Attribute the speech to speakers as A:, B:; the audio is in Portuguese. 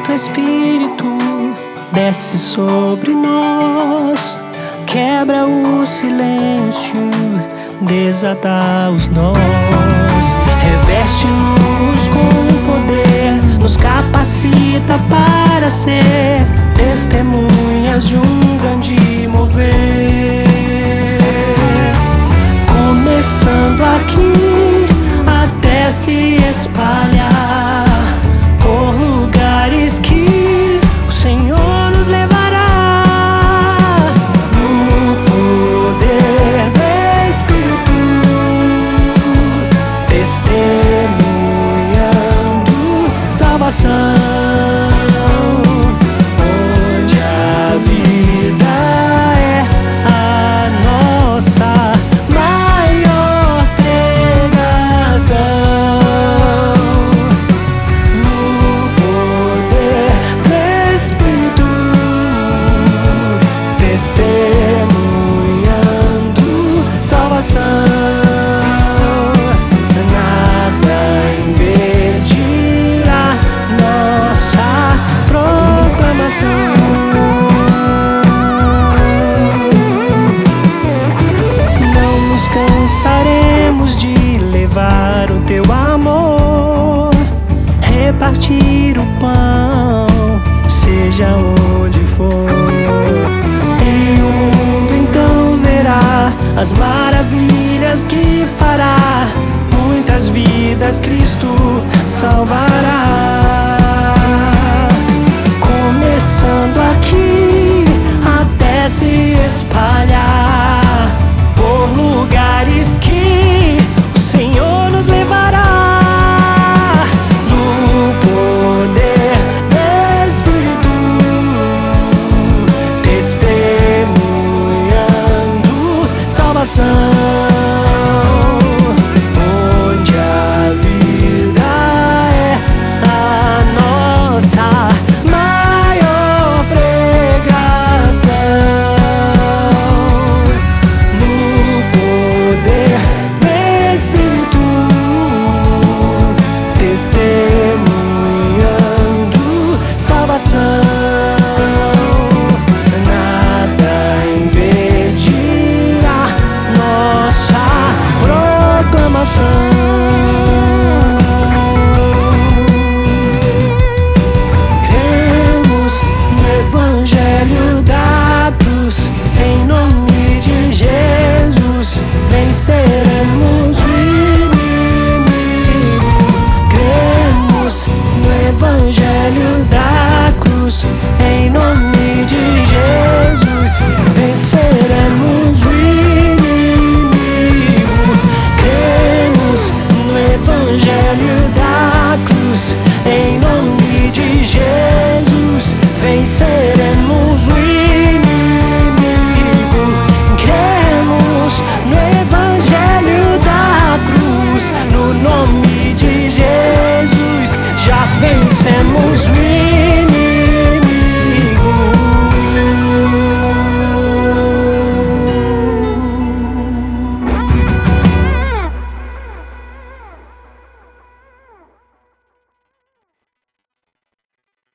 A: Santo Espírito desce sobre nós, quebra o silêncio, desata os nós, reveste-nos com poder, nos capacita para ser testemunhas de um grande mover. Começando aqui até se espalhar por lugares que o Senhor nos levará, no poder do Espírito, testemunhando salvação, onde a vida é a nossa maior pregação. No poder do Espírito, testemunhando salvação, nada impedirá nossa proclamação. Não nos cansaremos de levar o teu amor, repartir o pão, seja onde for. E o mundo então verá as maravilhas que fará, muitas vidas Cristo salvará.